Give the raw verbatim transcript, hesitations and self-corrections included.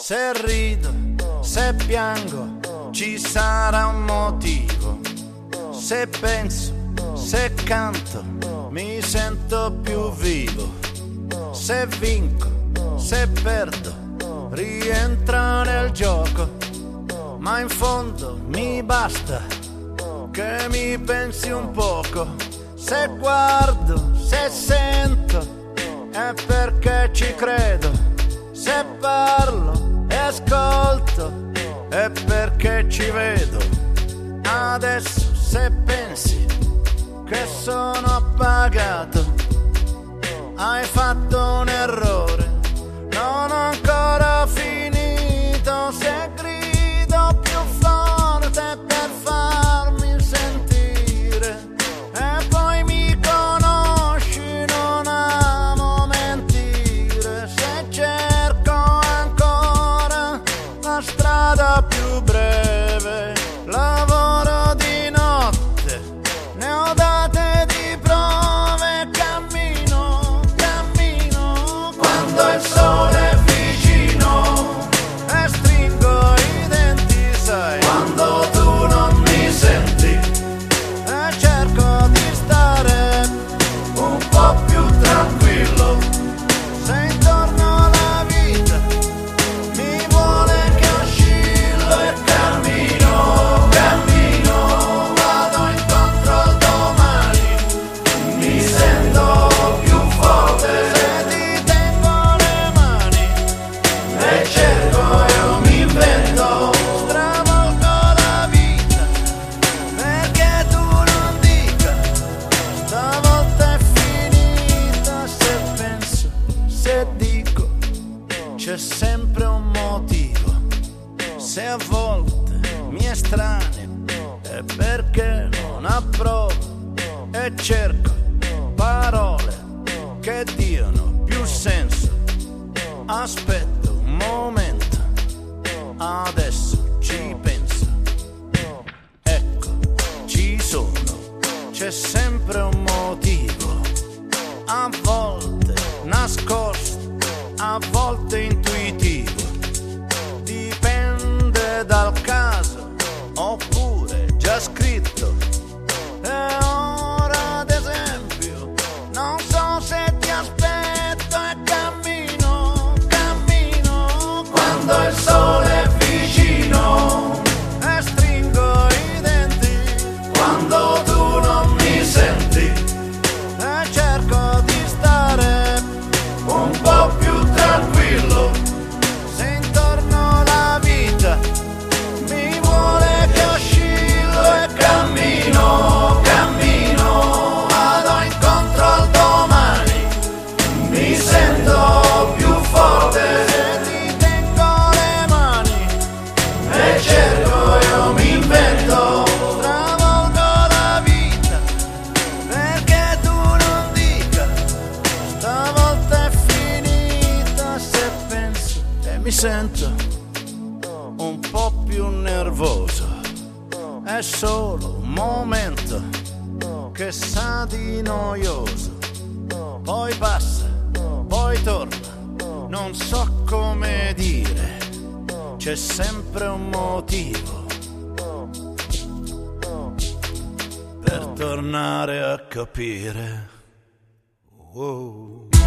Se rido, se piango, ci sarà un motivo. Se penso, se canto, mi sento più vivo. Se vinco, se perdo, rientra nel gioco. Ma in fondo mi basta che mi pensi un poco. Se guardo, se sento, è perché ci credo. Se parlo e ascolto, è perché ci vedo. Adesso se pensi che sono appagato, hai fatto un errore, non ho ancora finito. Se grido più forte per farmi sentire, e poi mi conosci, non amo mentire. Se cerco ancora la strada più breve, lavoro di notte, ne ho date di prove. Cammino, cammino quando il sole è vicino e stringo i denti, sai, quando tu non mi senti, e cerco di stare un po' più tranquillo. Se intorno la vita mi vuole che oscillo e cammino, cammino, vado incontro al domani, mi sento più forte. Se ti tengo le mani e cerco, io mi invento, stravolgo la vita perché tu non dica stavolta è finita. Se penso, se dico, c'è sempre un motivo. Se a volte mi estraneo, è perché non approvo e cerco parole che diano più senso. Aspetto un momento, adesso ci penso. Ecco, ci sono, c'è sempre un motivo. A volte nascosto, a volte intuitivo. Dipende dal caso, oppure già scritto. E ora ad esempio non so se ti aspetto e cammino, cammino quando il sole è vicino e stringo i denti, quando tu non mi senti, e cerco di stare un po' più tranquillo. Se intorno la vita mi vuole che oscillo e cammino, cammino, vado incontro al domani, mi sento più forte. Se ti tengo le mani e cerco, io mi invento, stravolgo la vita perché tu non dica stavolta è finita. Se penso e mi sento un po' più nervoso, è solo un momento che sa di noioso. Poi passa, poi torna, non so come dire. C'è sempre un motivo per tornare a capire. Wow.